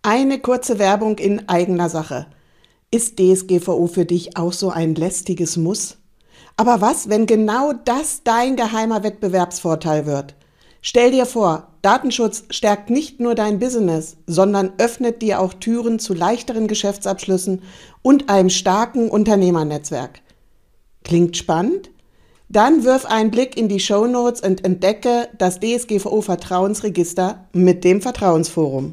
Eine kurze Werbung in eigener Sache. Ist DSGVO für dich auch so ein lästiges Muss? Aber was, wenn genau das dein geheimer Wettbewerbsvorteil wird? Stell dir vor, Datenschutz stärkt nicht nur dein Business, sondern öffnet dir auch Türen zu leichteren Geschäftsabschlüssen und einem starken Unternehmernetzwerk. Klingt spannend? Dann wirf einen Blick in die Shownotes und entdecke das DSGVO-Vertrauensregister mit dem Vertrauensforum.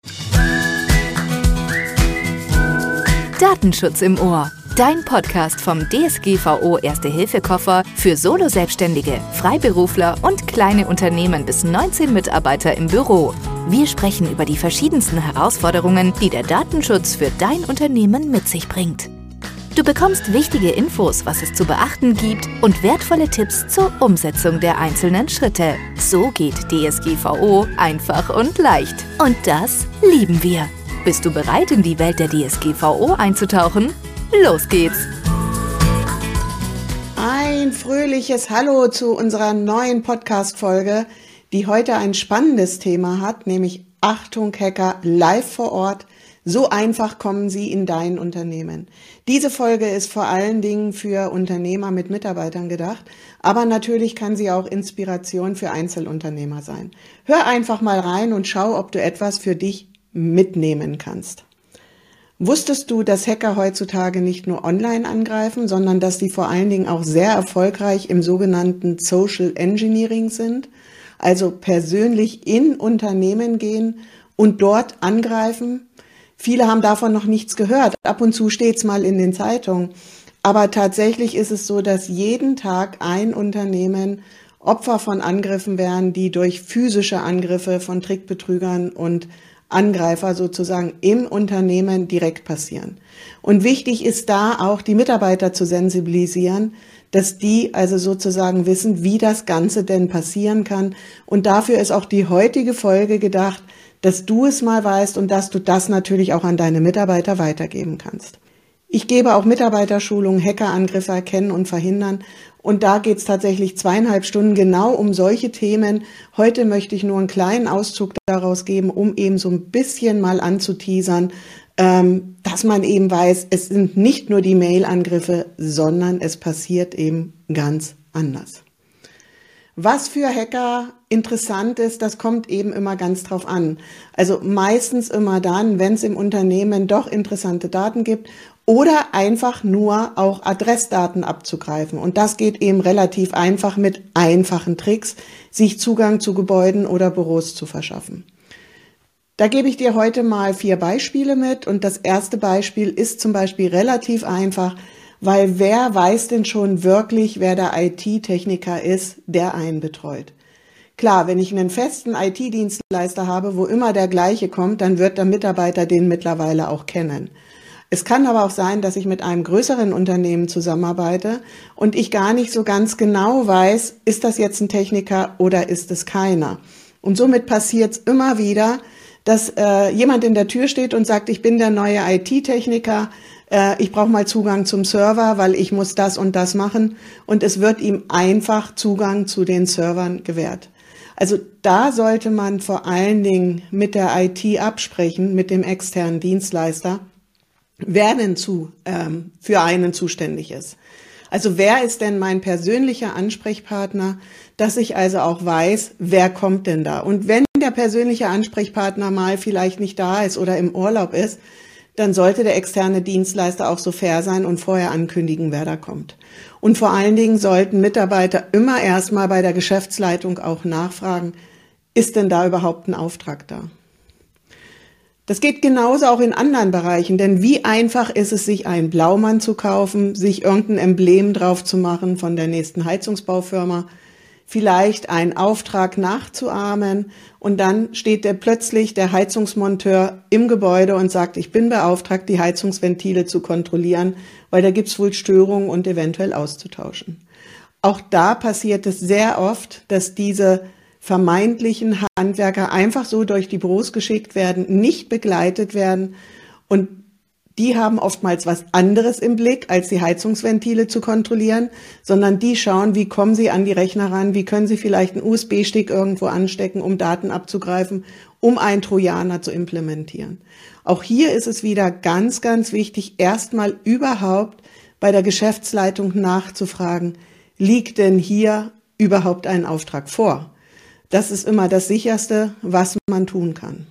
Datenschutz im Ohr. Dein Podcast vom DSGVO Erste-Hilfe-Koffer für Solo-Selbstständige, Freiberufler und kleine Unternehmen bis 19 Mitarbeiter im Büro. Wir sprechen über die verschiedensten Herausforderungen, die der Datenschutz für dein Unternehmen mit sich bringt. Du bekommst wichtige Infos, was es zu beachten gibt und wertvolle Tipps zur Umsetzung der einzelnen Schritte. So geht DSGVO einfach und leicht. Und das lieben wir. Bist du bereit, in die Welt der DSGVO einzutauchen? Los geht's! Ein fröhliches Hallo zu unserer neuen Podcast-Folge, die heute ein spannendes Thema hat, nämlich Achtung Hacker live vor Ort. So einfach kommen sie in dein Unternehmen. Diese Folge ist vor allen Dingen für Unternehmer mit Mitarbeitern gedacht, aber natürlich kann sie auch Inspiration für Einzelunternehmer sein. Hör einfach mal rein und schau, ob du etwas für dich mitnehmen kannst. Wusstest du, dass Hacker heutzutage nicht nur online angreifen, sondern dass sie vor allen Dingen auch sehr erfolgreich im sogenannten Social Engineering sind, also persönlich in Unternehmen gehen und dort angreifen? Viele haben davon noch nichts gehört. Ab und zu steht's mal in den Zeitungen. Aber tatsächlich ist es so, dass jeden Tag ein Unternehmen Opfer von Angriffen werden, die durch physische Angriffe von Trickbetrügern und Angreifer sozusagen im Unternehmen direkt passieren. Und wichtig ist da auch, die Mitarbeiter zu sensibilisieren, dass die also sozusagen wissen, wie das Ganze denn passieren kann. Und dafür ist auch die heutige Folge gedacht, dass du es mal weißt und dass du das natürlich auch an deine Mitarbeiter weitergeben kannst. Ich gebe auch Mitarbeiterschulungen, Hackerangriffe erkennen und verhindern. Und da geht es tatsächlich 2,5 Stunden genau um solche Themen. Heute möchte ich nur einen kleinen Auszug daraus geben, um eben so ein bisschen mal anzuteasern, dass man eben weiß, es sind nicht nur die Mail-Angriffe, sondern es passiert eben ganz anders. Was für Hacker interessant ist, das kommt eben immer ganz drauf an. Also meistens immer dann, wenn es im Unternehmen doch interessante Daten gibt oder einfach nur auch Adressdaten abzugreifen. Und das geht eben relativ einfach mit einfachen Tricks, sich Zugang zu Gebäuden oder Büros zu verschaffen. Da gebe ich dir heute mal 4 Beispiele mit. Und das erste Beispiel ist zum Beispiel relativ einfach, weil wer weiß denn schon wirklich, wer der IT-Techniker ist, der einen betreut? Klar, wenn ich einen festen IT-Dienstleister habe, wo immer der gleiche kommt, dann wird der Mitarbeiter den mittlerweile auch kennen. Es kann aber auch sein, dass ich mit einem größeren Unternehmen zusammenarbeite und ich gar nicht so ganz genau weiß, ist das jetzt ein Techniker oder ist es keiner. Und somit passiert es immer wieder, dass jemand in der Tür steht und sagt, ich bin der neue IT-Techniker, ich brauche mal Zugang zum Server, weil ich muss das und das machen. Und es wird ihm einfach Zugang zu den Servern gewährt. Also da sollte man vor allen Dingen mit der IT absprechen, mit dem externen Dienstleister, wer denn für einen zuständig ist. Also wer ist denn mein persönlicher Ansprechpartner, dass ich also auch weiß, wer kommt denn da. Und wenn der persönliche Ansprechpartner mal vielleicht nicht da ist oder im Urlaub ist, dann sollte der externe Dienstleister auch so fair sein und vorher ankündigen, wer da kommt. Und vor allen Dingen sollten Mitarbeiter immer erstmal bei der Geschäftsleitung auch nachfragen, ist denn da überhaupt ein Auftrag da? Das geht genauso auch in anderen Bereichen, denn wie einfach ist es, sich einen Blaumann zu kaufen, sich irgendein Emblem drauf zu machen von der nächsten Heizungsbaufirma, vielleicht einen Auftrag nachzuahmen und dann steht plötzlich der Heizungsmonteur im Gebäude und sagt, ich bin beauftragt, die Heizungsventile zu kontrollieren, weil da gibt's wohl Störungen und eventuell auszutauschen. Auch da passiert es sehr oft, dass diese vermeintlichen Handwerker einfach so durch die Büros geschickt werden, nicht begleitet werden und die haben oftmals was anderes im Blick, als die Heizungsventile zu kontrollieren, sondern die schauen, wie kommen sie an die Rechner ran, wie können sie vielleicht einen USB-Stick irgendwo anstecken, um Daten abzugreifen, um einen Trojaner zu implementieren. Auch hier ist es wieder ganz, ganz wichtig, erstmal überhaupt bei der Geschäftsleitung nachzufragen, liegt denn hier überhaupt ein Auftrag vor? Das ist immer das Sicherste, was man tun kann.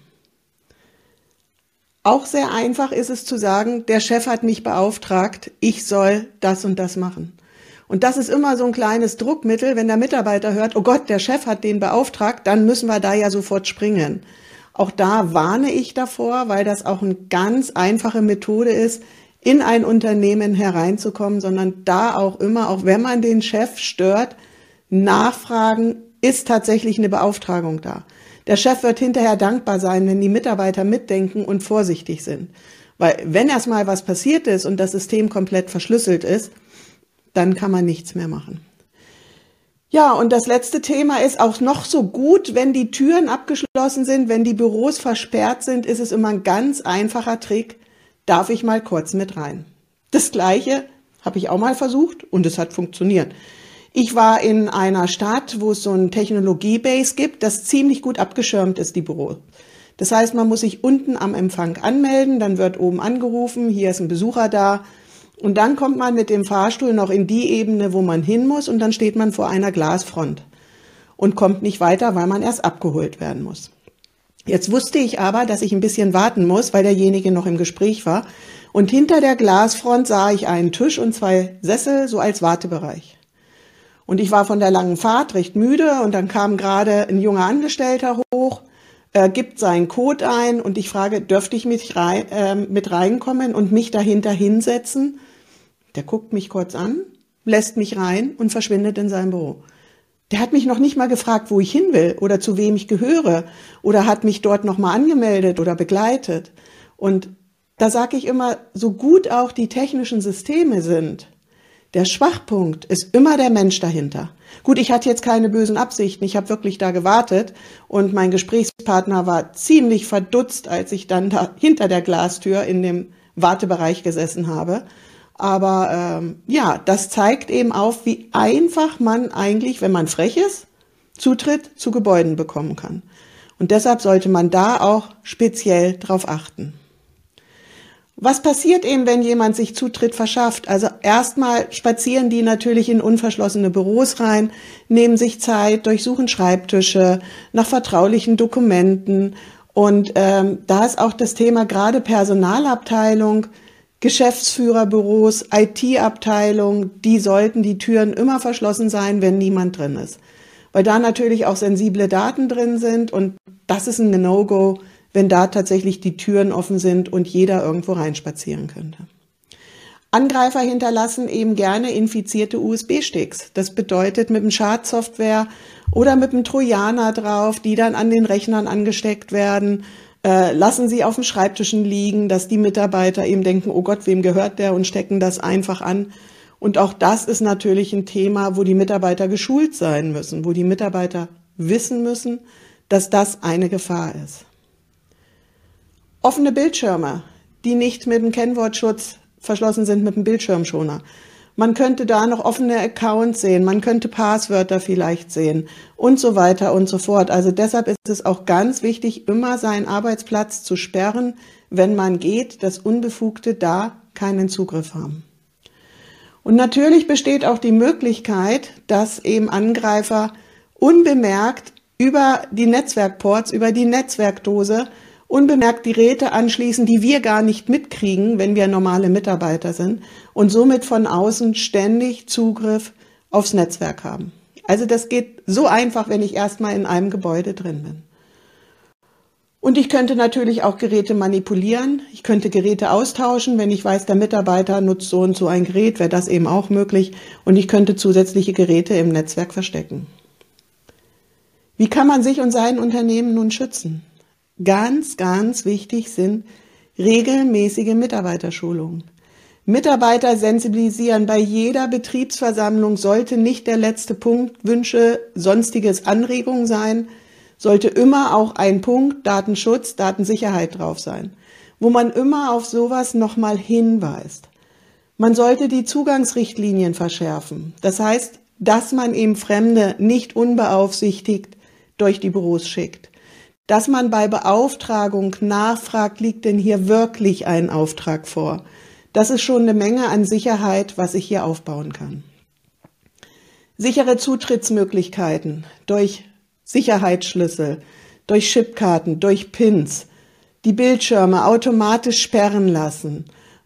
Auch sehr einfach ist es zu sagen, der Chef hat mich beauftragt, ich soll das und das machen. Und das ist immer so ein kleines Druckmittel, wenn der Mitarbeiter hört, oh Gott, der Chef hat den beauftragt, dann müssen wir da ja sofort springen. Auch da warne ich davor, weil das auch eine ganz einfache Methode ist, in ein Unternehmen hereinzukommen, sondern da auch immer, auch wenn man den Chef stört, nachfragen, ist tatsächlich eine Beauftragung da. Der Chef wird hinterher dankbar sein, wenn die Mitarbeiter mitdenken und vorsichtig sind. Weil wenn erstmal was passiert ist und das System komplett verschlüsselt ist, dann kann man nichts mehr machen. Ja, und das letzte Thema ist auch noch so gut, wenn die Türen abgeschlossen sind, wenn die Büros versperrt sind, ist es immer ein ganz einfacher Trick. Darf ich mal kurz mit rein? Das Gleiche habe ich auch mal versucht und es hat funktioniert. Ich war in einer Stadt, wo es so ein Technologie-Base gibt, das ziemlich gut abgeschirmt ist, die Büro. Das heißt, man muss sich unten am Empfang anmelden, dann wird oben angerufen, hier ist ein Besucher da und dann kommt man mit dem Fahrstuhl noch in die Ebene, wo man hin muss und dann steht man vor einer Glasfront und kommt nicht weiter, weil man erst abgeholt werden muss. Jetzt wusste ich aber, dass ich ein bisschen warten muss, weil derjenige noch im Gespräch war und hinter der Glasfront sah ich einen Tisch und 2 Sessel, so als Wartebereich. Und ich war von der langen Fahrt recht müde und dann kam gerade ein junger Angestellter hoch, gibt seinen Code ein und ich frage, dürfte ich mit reinkommen und mich dahinter hinsetzen? Der guckt mich kurz an, lässt mich rein und verschwindet in seinem Büro. Der hat mich noch nicht mal gefragt, wo ich hin will oder zu wem ich gehöre oder hat mich dort nochmal angemeldet oder begleitet. Und da sage ich immer, so gut auch die technischen Systeme sind, der Schwachpunkt ist immer der Mensch dahinter. Gut, ich hatte jetzt keine bösen Absichten, ich habe wirklich da gewartet und mein Gesprächspartner war ziemlich verdutzt, als ich dann da hinter der Glastür in dem Wartebereich gesessen habe. Aber ja, das zeigt eben auf, wie einfach man eigentlich, wenn man frech ist, Zutritt zu Gebäuden bekommen kann. Und deshalb sollte man da auch speziell drauf achten. Was passiert eben, wenn jemand sich Zutritt verschafft? Also erstmal spazieren die natürlich in unverschlossene Büros rein, nehmen sich Zeit, durchsuchen Schreibtische nach vertraulichen Dokumenten. Und da ist auch das Thema gerade Personalabteilung, Geschäftsführerbüros, IT-Abteilung, die sollten die Türen immer verschlossen sein, wenn niemand drin ist. Weil da natürlich auch sensible Daten drin sind und das ist ein No-Go, wenn da tatsächlich die Türen offen sind und jeder irgendwo reinspazieren könnte. Angreifer hinterlassen eben gerne infizierte USB-Sticks. Das bedeutet mit einem Schadsoftware oder mit einem Trojaner drauf, die dann an den Rechnern angesteckt werden, lassen sie auf den Schreibtischen liegen, dass die Mitarbeiter eben denken, oh Gott, wem gehört der und stecken das einfach an. Und auch das ist natürlich ein Thema, wo die Mitarbeiter geschult sein müssen, wo die Mitarbeiter wissen müssen, dass das eine Gefahr ist. Offene Bildschirme, die nicht mit dem Kennwortschutz verschlossen sind, mit dem Bildschirmschoner. Man könnte da noch offene Accounts sehen, man könnte Passwörter vielleicht sehen und so weiter und so fort. Also deshalb ist es auch ganz wichtig, immer seinen Arbeitsplatz zu sperren, wenn man geht, dass Unbefugte da keinen Zugriff haben. Und natürlich besteht auch die Möglichkeit, dass eben Angreifer unbemerkt über die Netzwerkports, über die Netzwerkdose unbemerkt die Geräte anschließen, die wir gar nicht mitkriegen, wenn wir normale Mitarbeiter sind und somit von außen ständig Zugriff aufs Netzwerk haben. Also das geht so einfach, wenn ich erstmal in einem Gebäude drin bin. Und ich könnte natürlich auch Geräte manipulieren. Ich könnte Geräte austauschen. Wenn ich weiß, der Mitarbeiter nutzt so und so ein Gerät, wäre das eben auch möglich. Und ich könnte zusätzliche Geräte im Netzwerk verstecken. Wie kann man sich und sein Unternehmen nun schützen? Ganz, ganz wichtig sind regelmäßige Mitarbeiterschulungen. Mitarbeiter sensibilisieren. Bei jeder Betriebsversammlung sollte nicht der letzte Punkt Wünsche, sonstiges Anregungen sein, sollte immer auch ein Punkt Datenschutz, Datensicherheit drauf sein, wo man immer auf sowas nochmal hinweist. Man sollte die Zugangsrichtlinien verschärfen. Das heißt, dass man eben Fremde nicht unbeaufsichtigt durch die Büros schickt. Dass man bei Beauftragung nachfragt, liegt denn hier wirklich ein Auftrag vor? Das ist schon eine Menge an Sicherheit, was ich hier aufbauen kann. Sichere Zutrittsmöglichkeiten durch Sicherheitsschlüssel, durch Chipkarten, durch Pins, die Bildschirme automatisch sperren lassen.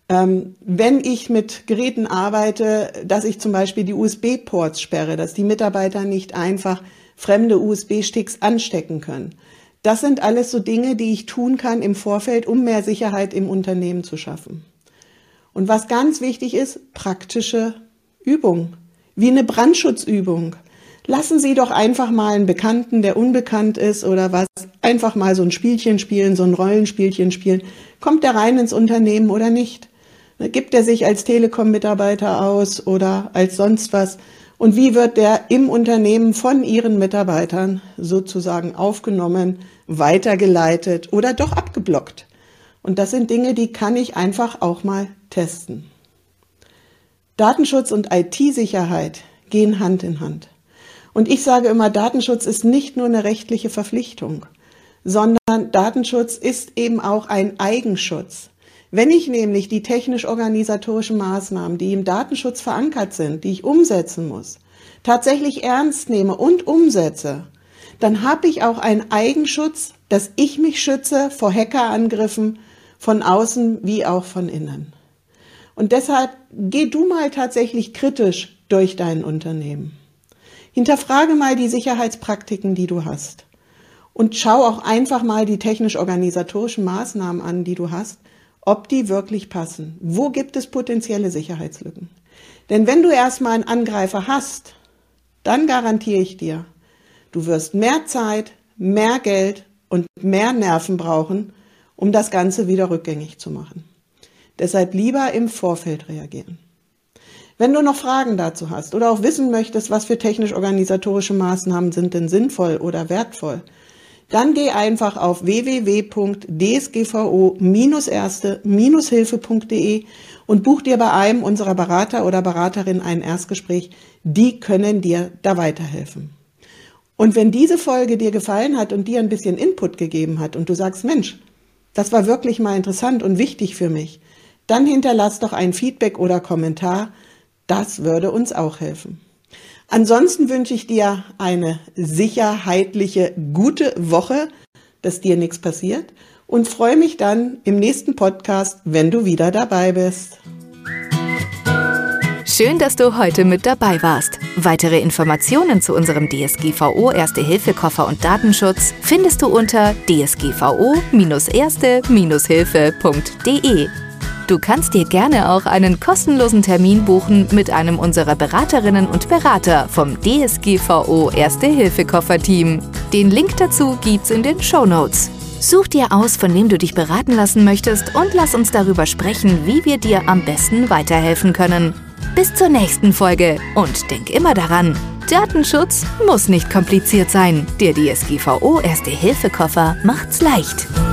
Wenn ich mit Geräten arbeite, dass ich zum Beispiel die USB-Ports sperre, dass die Mitarbeiter nicht einfach fremde USB-Sticks anstecken können. Das sind alles so Dinge, die ich tun kann im Vorfeld, um mehr Sicherheit im Unternehmen zu schaffen. Und was ganz wichtig ist, praktische Übung, wie eine Brandschutzübung. Lassen Sie doch einfach mal einen Bekannten, der unbekannt ist oder was, einfach mal so ein Spielchen spielen, so ein Rollenspielchen spielen. Kommt der rein ins Unternehmen oder nicht? Gibt er sich als Telekom-Mitarbeiter aus oder als sonst was? Und wie wird der im Unternehmen von Ihren Mitarbeitern sozusagen aufgenommen, weitergeleitet oder doch abgeblockt? Und das sind Dinge, die kann ich einfach auch mal testen. Datenschutz und IT-Sicherheit gehen Hand in Hand. Und ich sage immer, Datenschutz ist nicht nur eine rechtliche Verpflichtung, sondern Datenschutz ist eben auch ein Eigenschutz. Wenn ich nämlich die technisch-organisatorischen Maßnahmen, die im Datenschutz verankert sind, die ich umsetzen muss, tatsächlich ernst nehme und umsetze, dann habe ich auch einen Eigenschutz, dass ich mich schütze vor Hackerangriffen von außen wie auch von innen. Und deshalb geh du mal tatsächlich kritisch durch dein Unternehmen. Hinterfrage mal die Sicherheitspraktiken, die du hast. Und schau auch einfach mal die technisch-organisatorischen Maßnahmen an, die du hast, ob die wirklich passen. Wo gibt es potenzielle Sicherheitslücken? Denn wenn du erstmal einen Angreifer hast, dann garantiere ich dir, du wirst mehr Zeit, mehr Geld und mehr Nerven brauchen, um das Ganze wieder rückgängig zu machen. Deshalb lieber im Vorfeld reagieren. Wenn du noch Fragen dazu hast oder auch wissen möchtest, was für technisch-organisatorische Maßnahmen sind denn sinnvoll oder wertvoll, dann geh einfach auf www.dsgvo-erste-hilfe.de und buch dir bei einem unserer Berater oder Beraterin ein Erstgespräch. Die können dir da weiterhelfen. Und wenn diese Folge dir gefallen hat und dir ein bisschen Input gegeben hat und du sagst, Mensch, das war wirklich mal interessant und wichtig für mich, dann hinterlass doch ein Feedback oder Kommentar. Das würde uns auch helfen. Ansonsten wünsche ich dir eine sicherheitliche, gute Woche, dass dir nichts passiert und freue mich dann im nächsten Podcast, wenn du wieder dabei bist. Schön, dass du heute mit dabei warst. Weitere Informationen zu unserem DSGVO Erste-Hilfe-Koffer und Datenschutz findest du unter dsgvo-erste-hilfe.de. Du kannst dir gerne auch einen kostenlosen Termin buchen mit einem unserer Beraterinnen und Berater vom DSGVO Erste-Hilfe-Koffer-Team. Den Link dazu gibt's in den Shownotes. Such dir aus, von wem du dich beraten lassen möchtest und lass uns darüber sprechen, wie wir dir am besten weiterhelfen können. Bis zur nächsten Folge und denk immer daran, Datenschutz muss nicht kompliziert sein. Der DSGVO Erste-Hilfe-Koffer macht's leicht.